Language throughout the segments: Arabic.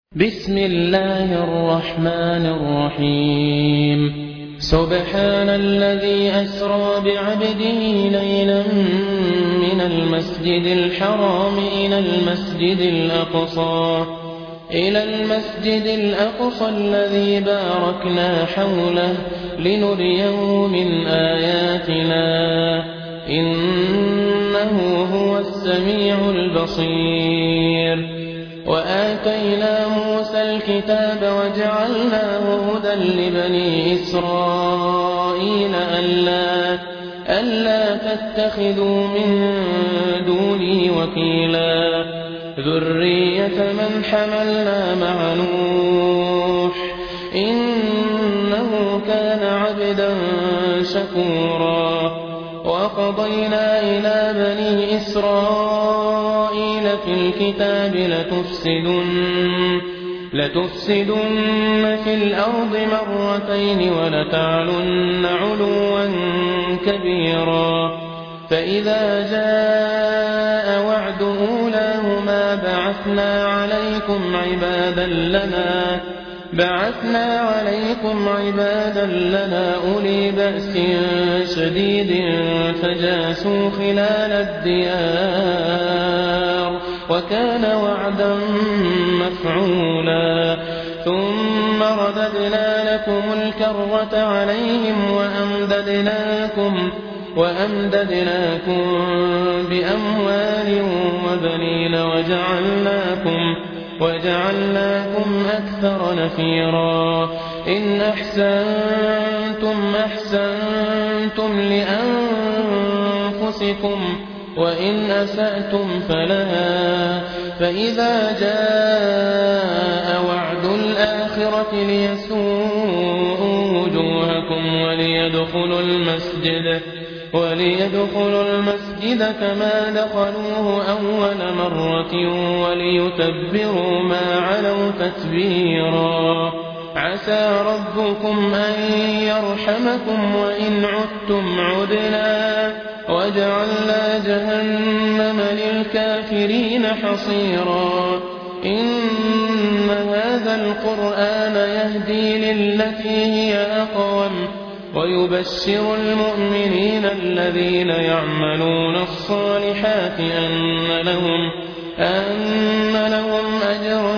بسم الله الرحمن الرحيم سبحان الذي أسرى بعبده ليلا من المسجد الحرام إلى المسجد الأقصى الذي باركنا حوله لنريه من آياتنا إنه هو السميع البصير. وآتينا موسى الكتاب وجعلناه هدى لبني إسرائيل ألا تتخذوا من دوني وكيلا ذرية من حملنا مع نوح إنه كان عبدا شكورا. وقضينا إلى بني إسرائيل في الكتاب لتفسدن في الأرض مرتين ولتعلن علوا كبيرا. فإذا جاء وعد أولاهما بعثنا عليكم عبادا لنا أولي بأس شديد فجاسوا خلال الديار وكان وعدا مفعولا. ثم رددنا لكم الكرة عليهم وأمددناكم بأموال وبنين وجعلناكم أكثر نفيرا. إن أحسنتم لأنفسكم وإن أسأتم فلها. فإذا جاء وعد الآخرة ليسوءوا وجوهكم وليدخلوا المسجد كما دخلوه أول مرة وليتبروا ما علوا تتبيرا. عسى ربكم أن يرحمكم وإن عدتم عدنا وجعلنا جهنم للكافرين حصيرا. إن هذا القرآن يهدي للتي هي أقوم ويبشر المؤمنين الذين يعملون الصالحات أن لهم أجرا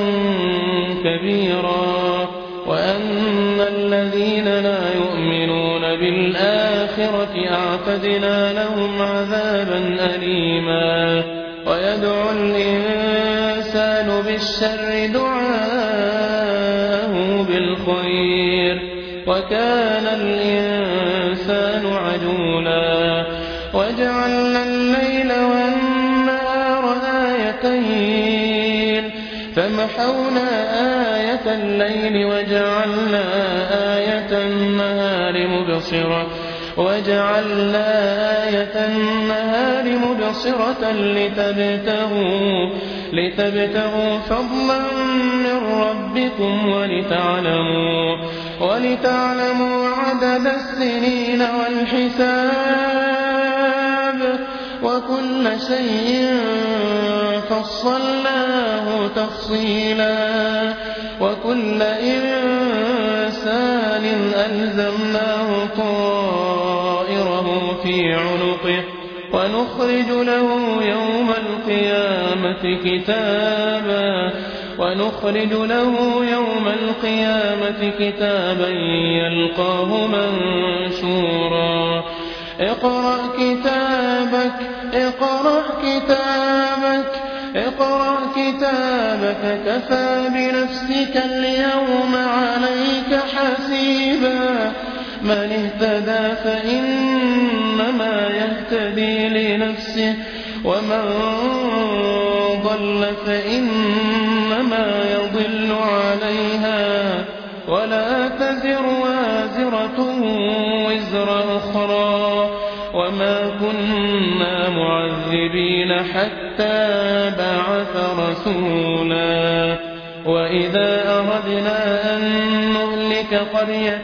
كبيرا وأن الذين لا يؤمنون بالآخرة أعتدنا لهم عذابا أليما. ويدعو الإنسان بالشر دعاءه بالخير وكان الإنسان عجولا. وجعلنا الليل والنهار آيتين فمحونا آية الليل وجعلنا آية النهار مبصرة لتبتغوا فضلا من ربكم ولتعلموا عدد السنين والحساب وكل شيء فصلناه تفصيلا. وكل إنسان ألزمناه طائره في عنقه ونخرج له يوم القيامة كتابا يلقاه منشورا. اقرأ كتابك كفى بنفسك اليوم عليك حسيبا. من اهتدى فإنما يهتدي لنفسه ومن ضل فإنما يضل عليها ولا تزر وازرة وزر أخرى وما كنا معذبين حتى بعث رسولا. وإذا أردنا أن نهلك قرية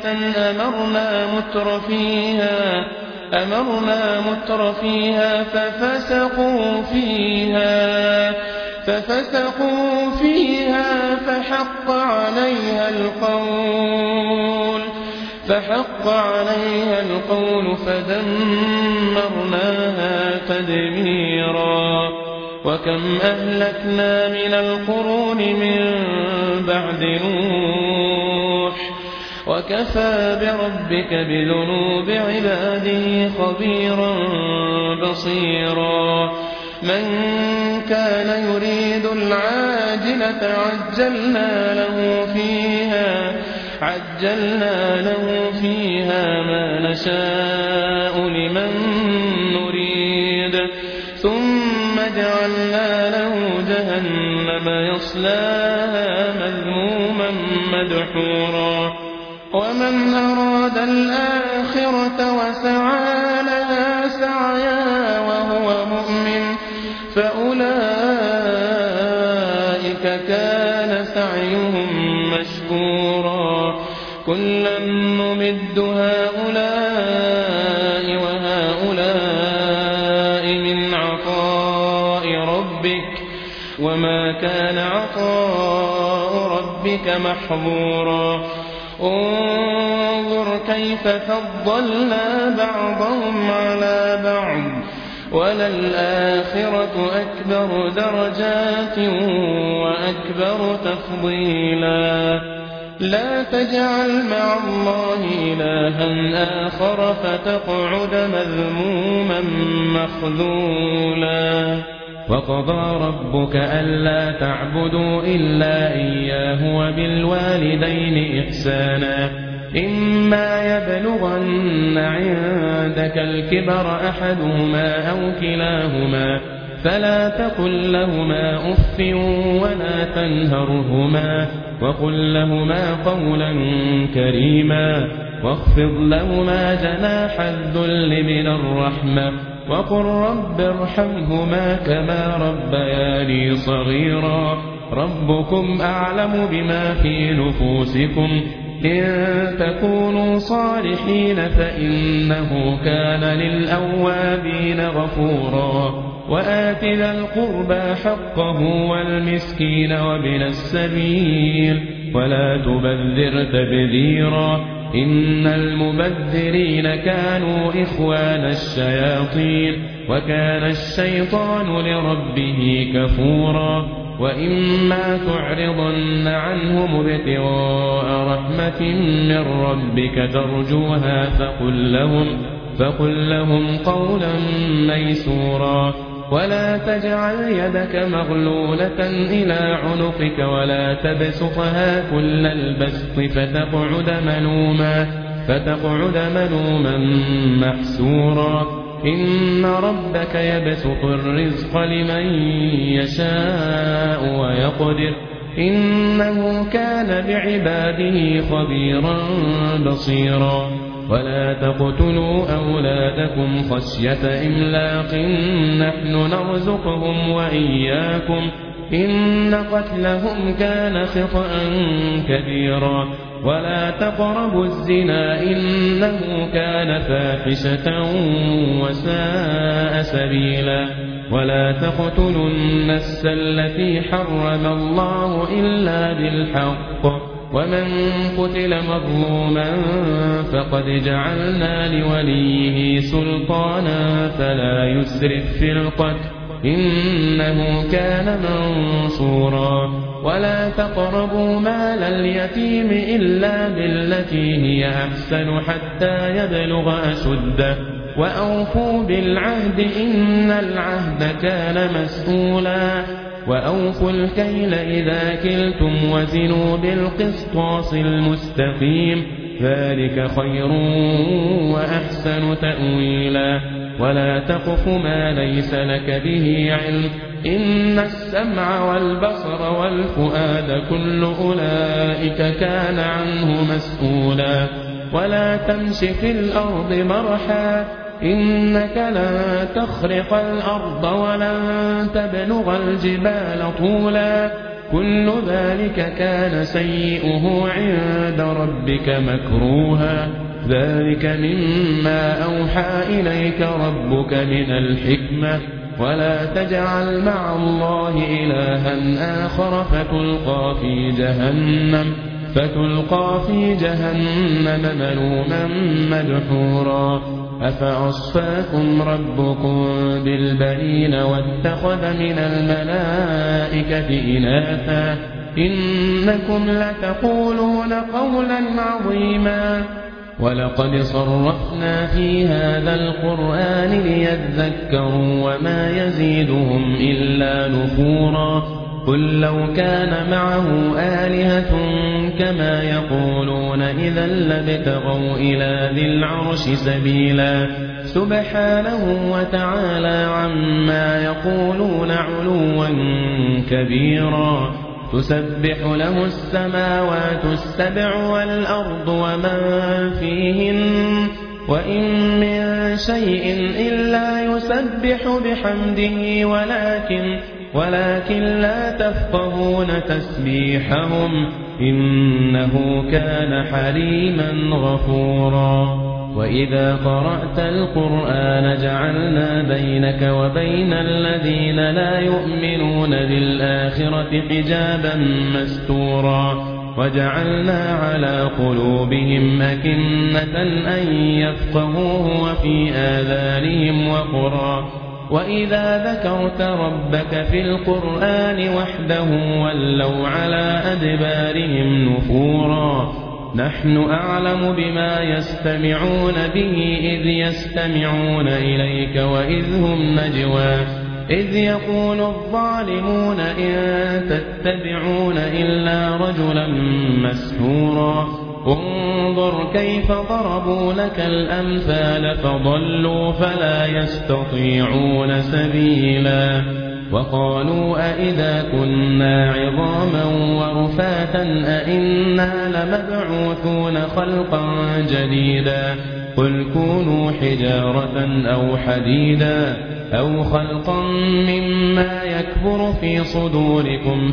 أمرنا متر فيها ففسقوا فيها فحق عليها القول فدمرناها تدميرا. وكم أهلكنا من القرون من بعد نوح وكفى بربك بذنوب عباده خبيرا بصيرا. من كان يريد العاجلة عجلنا له فيها ما نشاء لمن نريد ثم جعلنا له جهنم يصلاها مذموما مدحورا. ومن أراد الآخرة وسعى لها سعيها وهو مؤمن فأولئك كان سعيهم مشكورا. كلا نمد هؤلاء وهؤلاء من عطاء ربك وما كان عطاء ربك محظورا. انظر كيف فضلنا بعضهم على بعض وللآخرة أكبر درجات وأكبر تفضيلا. لا تجعل مع الله إلها آخر فتقعد مذموما مخذولا. وقضى ربك ألا تعبدوا إلا إياه وبالوالدين إحسانا إما يبلغن عندك الكبر أحدهما أو كلاهما فلا تقل لهما أف ولا تنهرهما وقل لهما قولا كريما واخفض لهما جناح الذل من الرحمة وقل رب ارحمهما كما ربياني صغيرا. ربكم أعلم بما في نفوسكم إن تكونوا صالحين فإنه كان للأوابين غفورا. وآت ذا القربى حقه والمسكين وابن السبيل ولا تبذر تبذيرا إن المبذرين كانوا إخوان الشياطين وكان الشيطان لربه كفورا. وإما تعرضن عنهم ابتغاء رحمة من ربك ترجوها فقل لهم قولا ميسورا. ولا تجعل يدك مغلولة إلى عنقك ولا تبسطها كل البسط فتقعد ملوما محسورا. إن ربك يبسط الرزق لمن يشاء ويقدر إنه كان بعباده خبيرا بصيرا. ولا تقتلوا أولادكم خشية إملاق نحن نرزقهم وإياكم إن قتلهم كان خطأ كبيرا. ولا تقربوا الزنا إنه كان فاحشة وساء سبيلا. ولا تقتلوا النفس التي حرم الله إلا بالحق ومن قتل مظلوما فقد جعلنا لوليه سلطانا فلا يسرف في القتل إنه كان منصورا. ولا تقربوا مال اليتيم إلا بالتي هي أحسن حتى يبلغ أشده وأوفوا بالعهد إن العهد كان مسؤولا. وأوفوا الكيل إذا كلتم وزنوا بالقسطاس المستقيم ذلك خير وأحسن تأويلا. ولا تقف ما ليس لك به علم إن السمع والبصر والفؤاد كل أولئك كان عنه مسؤولا. ولا تمش في الأرض مرحا إنك لن تخرق الأرض ولن تبلغ الجبال طولا كل ذلك كان سيئه عند ربك مكروها. ذلك مما أوحى إليك ربك من الحكمة ولا تجعل مع الله إلها آخر فتلقى في جهنم ملوما مدحورا أفأصفاكم ربكم بالبنين واتخذ من الملائكة إناثا إنكم لتقولون قولا عظيما ولقد صرفنا في هذا القرآن ليذكروا وما يزيدهم إلا نفورا قل لو كان معه آلهة كما يقولون إذا لابتغوا إلى ذي العرش سبيلا سبحانه وتعالى عما يقولون علوا كبيرا تسبح له السماوات السبع والأرض ومن فيهن وإن من شيء إلا يسبح بحمده ولكن لا تفقهون تسبيحهم إنه كان حليما غفورا وإذا قرأت القرآن جعلنا بينك وبين الذين لا يؤمنون بالآخرة حجابا مستورا وجعلنا على قلوبهم أكنة أن يفقهوه وفي آذانهم وقرا وإذا ذكرت ربك في القرآن وحده ولوا على أدبارهم نفورا نحن أعلم بما يستمعون به إذ يستمعون إليك وإذ هم نجوى إذ يقول الظالمون إن تتبعون إلا رجلا مسحورا انظر كيف ضربوا لك الأمثال فضلوا فلا يستطيعون سبيلا وقالوا أئذا كنا عظاما ورفاتا أئنا لمبعوثون خلقا جديدا قل كونوا حجارة أو حديدا أو خلقا مما يكبر في صدوركم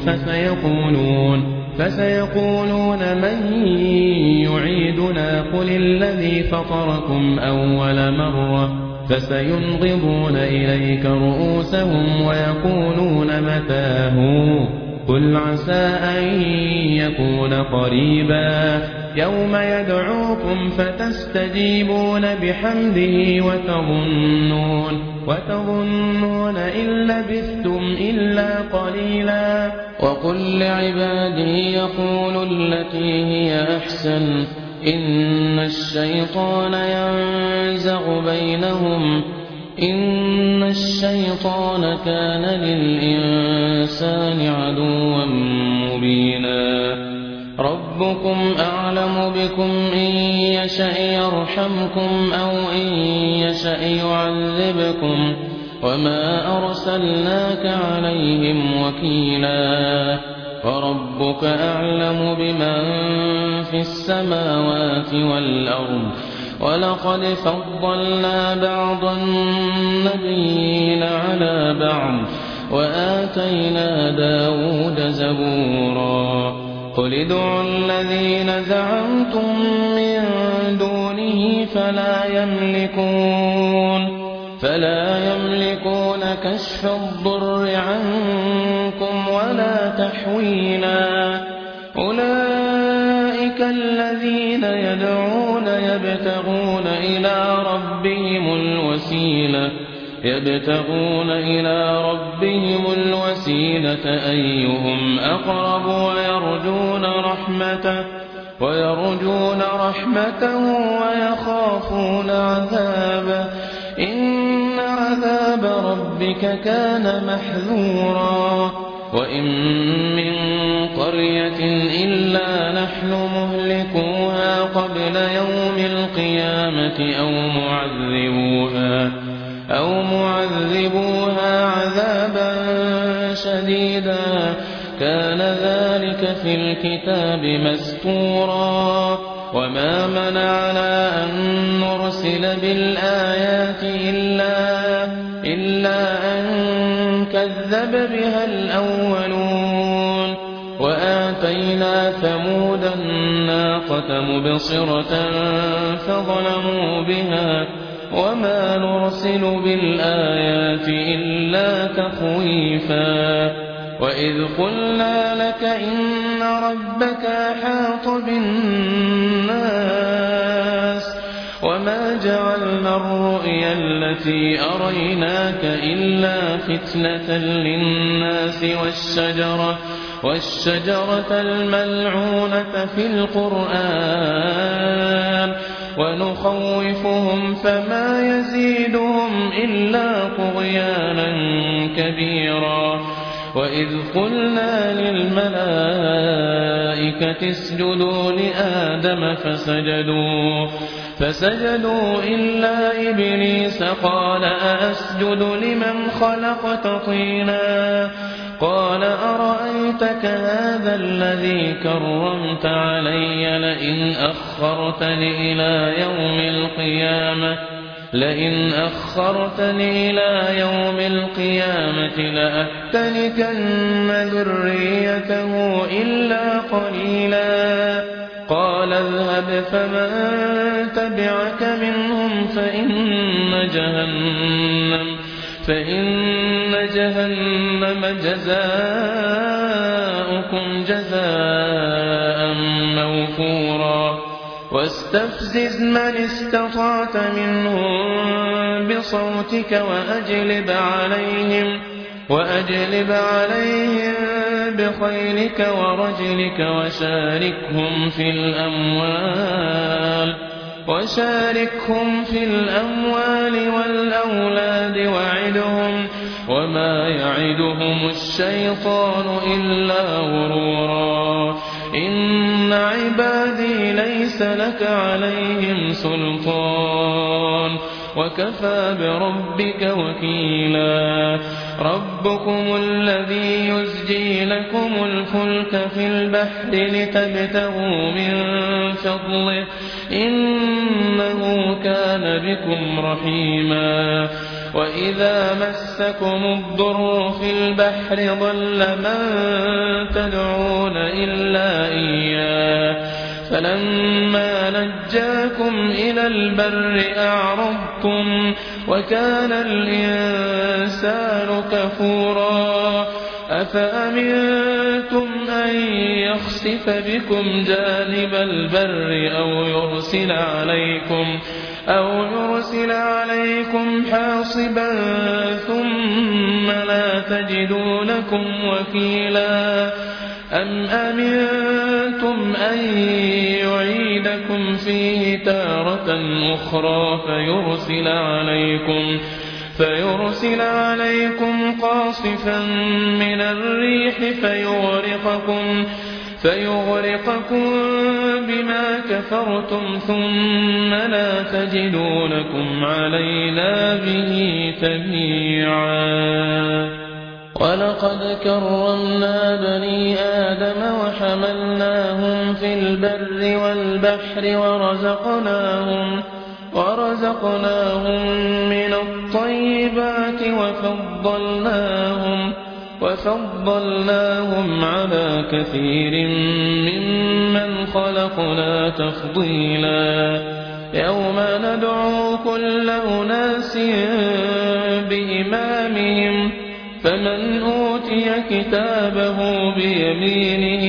فسيقولون من يعيدنا قل الذي فطركم أول مرة فسينغضون إليك رؤوسهم ويقولون متاه قل عسى أن يكون قريبا يوم يدعوكم فتستجيبون بحمده وتظنون إن لبثتم إلا قليلا وقل لعبادي يقولوا التي هي أحسن إن الشيطان ينزغ بينهم إن الشيطان كان للإنسان عدوا مبينا ربكم أعلم بكم إن يشأ يرحمكم أو إن يشأ يعذبكم وما أرسلناك عليهم وكيلا وربك أعلم بمن في السماوات والأرض ولقد فضلنا بعض النبيين على بعض وآتينا داود زبورا قل ادعوا الذين زعمتم من دونه فلا يملكون كشف الضر عنكم ولا تحويلا أولئك الذين يدعون يبتغون إلى ربهم الوسيلة أيهم أقرب ويرجون رحمته ويخافون عذابه إن عذاب ربك كان محذورا وإن من قرية إلا نحن مهلكوها قبل يوم القيامة أو معذبوها عذابا شديدا كان ذلك في الكتاب مسطورا وما منعنا أن نرسل بالآيات إلا أن كذب بها الأولون وآتينا ثمود الناقة مبصرة فظلموا بها وما نرسل بالآيات إلا تخويفا وإذ قلنا لك إن ربك أحاط بالناس وما جعلنا الرؤيا التي أريناك إلا فتنة للناس والشجرة الملعونة في القرآن ونخوفهم فما يزيدهم إلا طغيانا كبيرا وإذ قلنا للملائكة اسجدوا لآدم فسجدوا إلا إبليس قال أأسجد لمن خلقت طينا قال أرأيتك هذا الذي كرمت علي لئن أخرتني إلى يوم القيامة لأحتنكن ذريته إلا قليلا قال اذهب فمن تبعك منهم فإن جهنم جزاؤكم جزاء موفورا واستفزز من استطعت منهم بصوتك وأجلب عليهم بخيلك ورجلك وشاركهم في الأموال والأولاد وعدهم وما يعدهم الشيطان إلا غرورا إن عبادي ليس لك عليهم سلطان وكفى بربك وكيلا ربكم الذي يزجي لكم الفلك في البحر لتبتغوا من فضله إنه كان بكم رحيما وإذا مسكم الضر في البحر ضل من تدعون إلا إياه فلما نجاكم إلى البر أعرضتم وكان الإنسان كفورا أفأمنتم أن يخسف بكم جانب البر أو يرسل عليكم حاصبا ثم لا تجدوا لكم وكيلا أم أمنتم أن يعيدكم فيه تارة أخرى فيرسل عليكم قاصفا من الريح فيغرقكم بما كفرتم ثم لا تجدوا لكم علينا به تبيعا ولقد كرمنا بني آدم وحملناهم في البر والبحر ورزقناهم من الطيبات وفضلناهم على كثير ممن خلقنا تفضيلا يوم ندعو كل أناس بإمامهم فمن أوتي كتابه بيمينه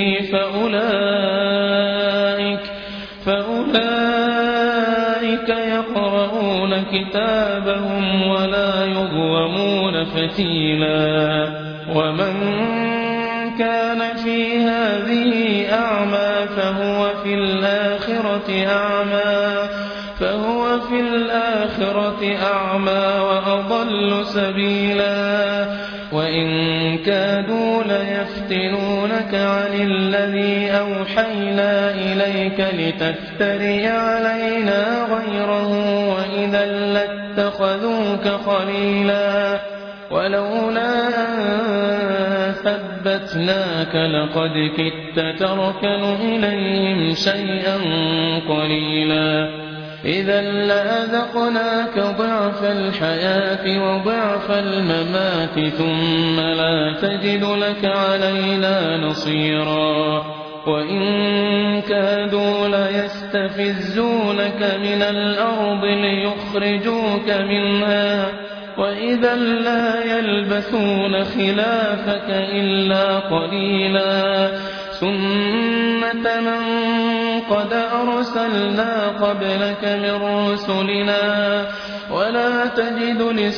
فأولئك يقرؤون كتابهم ولا يظلمون فتيلا ومن كان في هذه أعمى فهو في الآخرة أعمى وأضل سبيلا وإن كادوا ليفتنونك عن الذي أوحينا إليك لتفتري علينا غيره وإذا لاتخذوك خليلا ولولا أن ثبتناك لقد كدت تركن إليهم شيئا قليلا إذا لأذقناك ضعف الحياة وضعف الممات ثم لا تجد لك علينا نصيرا وإن كادوا ليستفزونك من الأرض ليخرجوك منها وإذا لا يلبثون خلافك إلا قليلا سنة من قد أرسلنا قبلك من رسلنا ولا تجد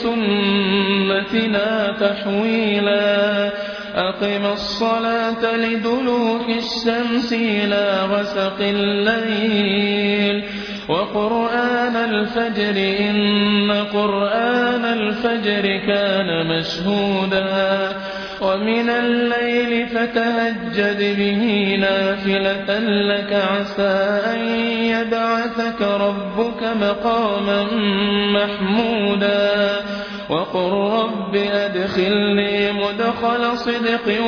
لسنتنا تحويلا أقم الصلاة لدلوك الشمس إلى غسق الليل وقرآن الفجر إن قرآن الفجر كان مشهودا ومن الليل فتهجد به نافلة لك عسى أن يبعثك ربك مقاما محمودا وقل رب أدخلني مدخل صدق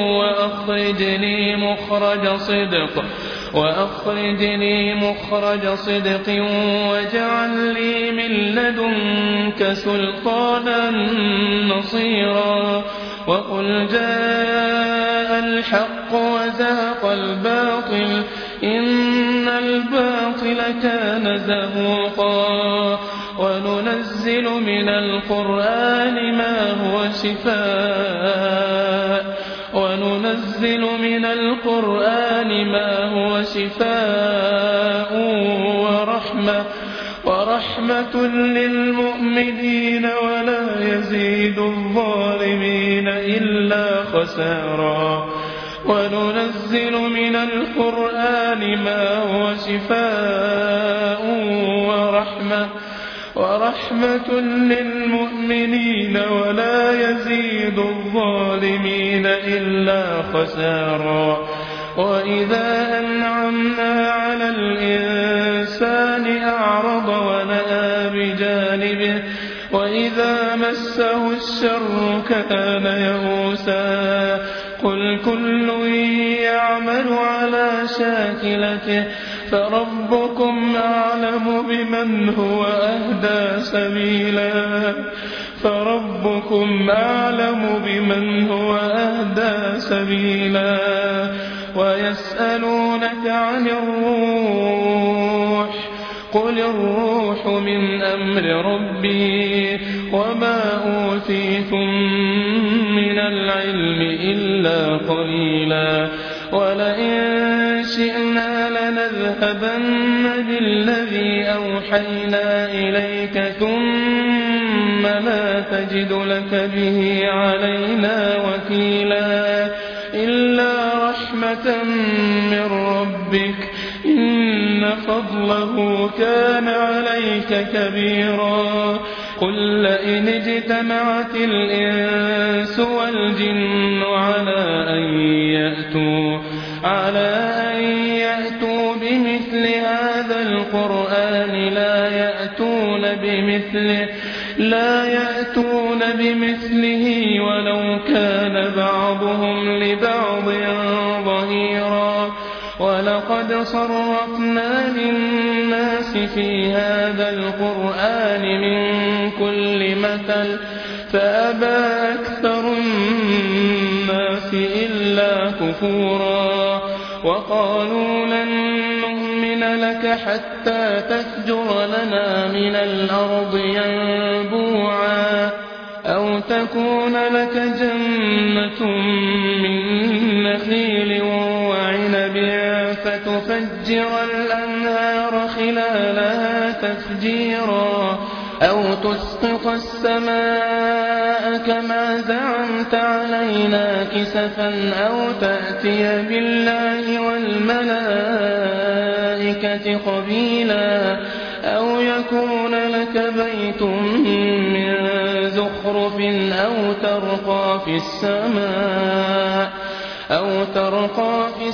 وأخرجني مخرج صدق واجعل لي من لدنك سلطانا نصيرا وقل جاء الحق وزهق الباطل إن الباطل كان زهوقا وننزل من القرآن ما هو شفاء ورحمة للمؤمنين ولا يزيد الظالمين إلا خسارا وننزل من القرآن ما هو شفاء ورحمة للمؤمنين ولا يزيد الظالمين إلا خسارا وإذا أنعمنا على الإنسان أعرض ونأى بجانبه وإذا مسه الشر كان يئوسا قل كل يعمل على شاكلته فربكم أعلم بمن هو أهدى سبيلا ويسألونك عن الروح قل الروح من أمر ربي وما أوتيتم من العلم إلا قليلا ولئن شئنا لنذهبن بالذي أوحينا إليك ثم لا تجد لك به علينا وكيلا إلا رحمة من ربك إن فضله كان عليك كبيرا قل لئن اجتمعت الإنس والجن على أن يأتوا بمثل هذا القرآن لا يأتون بمثله ولو كان بعضهم لبعض ظهيرا ولقد صرفنا للناس في هذا القرآن من كل مثل فأبى أكثر الناس إلا كفورا وقالوا لن نؤمن لك حتى تفجر لنا من الأرض ينبوعا أو تكون لك جنة من نخيل وعنب فتفجر الأنهار خلالها تفجيرا أو تسقط السماء كما زعمت علينا كسفا أو تأتي بالله والملائكة قبيلا أو يكون لك بيت من زخرف أو ترقى في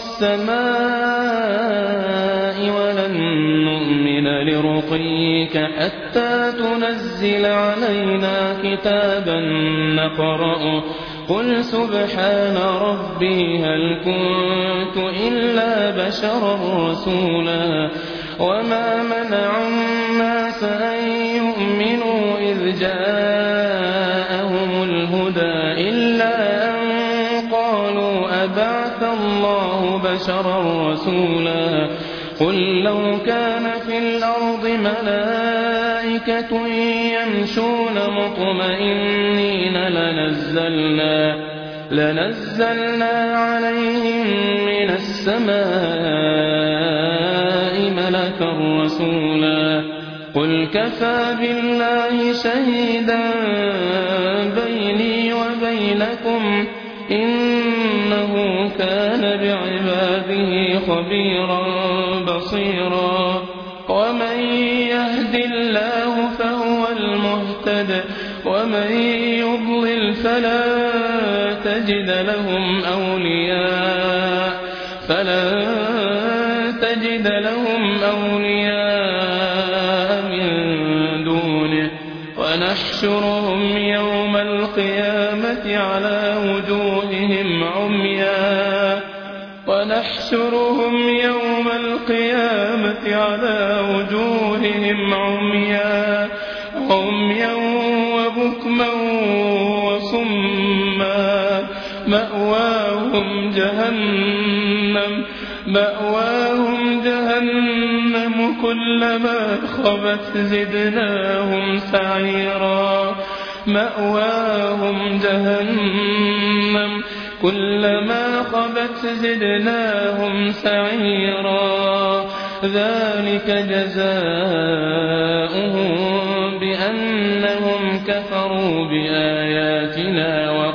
السماء ولن نؤمن لرقيك حتى تنزل علينا كتابا نقرأه قل سبحان ربي هل كنت إلا بشرا رسولا وما منع الناس أن يؤمنوا إذ جاءهم الهدى إلا أن قالوا أبعث الله بشرا رسولا قل لو كان في الأرض ملائكة يمشون مطمئنين لنزلنا عليهم من السماء ملكا رسولا قل كفى بالله شهيدا بيني وبينكم إنه كان بعباده خبيرا بصيرا ومن يهد الله فهو المهتد ومن يضلل فلا تجد لهم أولياء من دونه ونحشرهم يوم القيامة على وجوههم عميا وبكما وصما مأواهم جهنم كلما خبت زدناهم سعيرا ذلك جزاؤهم بأنهم كفروا بآياتنا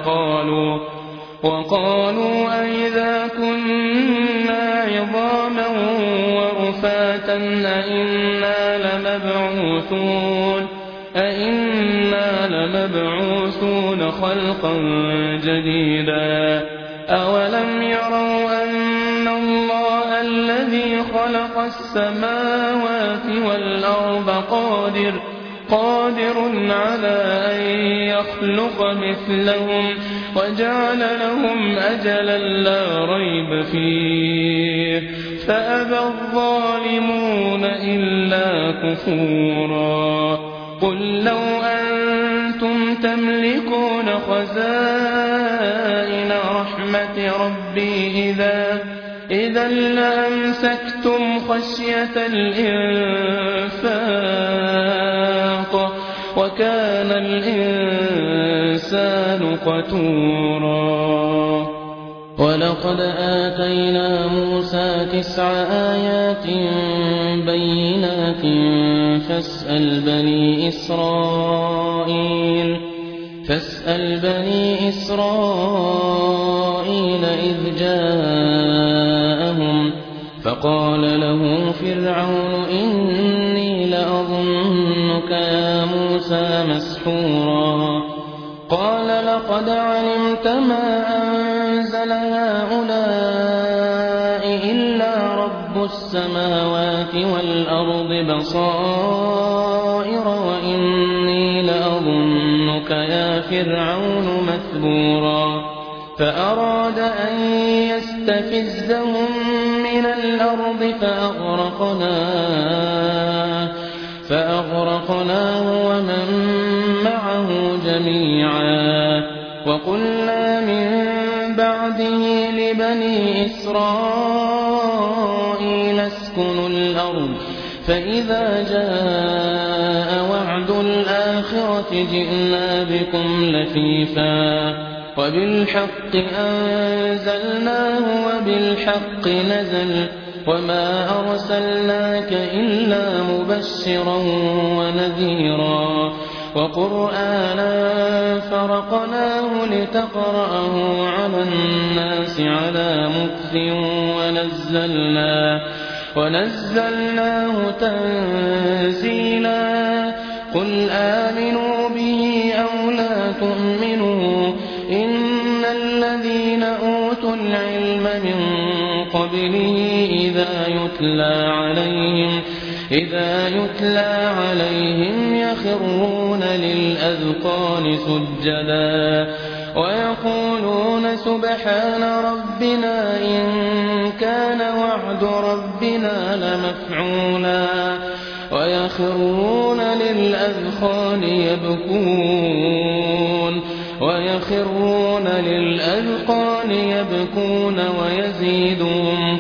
وقالوا أئذا كنا عظاما ورفاتا أئنا لمبعوثون خلقا جديدا أولم يروا أن الله الذي خلق السماوات والأرض قادر على أن يخلق مثلهم وجعل لهم أجلا لا ريب فيه فأبى الظالمون إلا كفورا قل لو أنتم تملكون خزائن رحمة ربي إذا لأمسكتم خشية الإنفاق وكان الإنسان قتورا ولقد آتينا موسى 9 آيات بينات فاسأل بني إسرائيل إذ جاءهم فقال له فرعون إني لأظنك يا موسى مسحورا قال لقد علمت ما أنزل هؤلاء إلا رب السماوات والأرض بصائر وإني لأظنك يا فرعون مثبورا فأراد أن يستفزهم من الأرض فأغرقناه ومن معه جميعا وقلنا من بعده لبني إسرائيل اسكنوا الأرض فإذا جاء وعد الآخرة جئنا بكم لفيفا وبالحق أنزلناه وبالحق نزل وما أرسلناك إلا مبشرا ونذيرا وقرآنا فرقناه لتقرأه على الناس على مكث ونزلناه تنزيلا قل آمنوا به أو لا تؤمنوا إن الذين أوتوا العلم من قبله إذا يتلى عليهم يخرون للأذقان سجدا ويقولون سبحان ربنا إن كان وعد ربنا لمفعولا ويخرون للأذقان يبكون ويزيدهم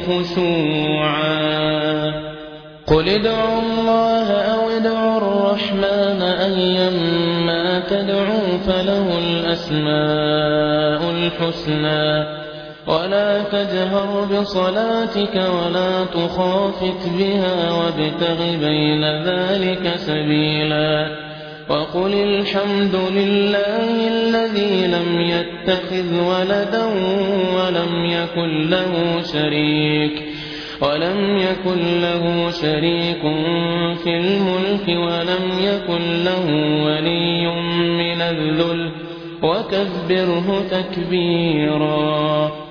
خشوعا قل ادعوا الله أو ادعوا الرحمن أيما تدعوا فله الأسماء الحسنى ولا تجهر بصلاتك ولا تخافت بها وابتغ بين ذلك سبيلا وقل الحمد لله الذي لم يتخذ ولدا ولم يكن له شريك في الملك ولم يكن له ولي من الذل وكبره تكبيرا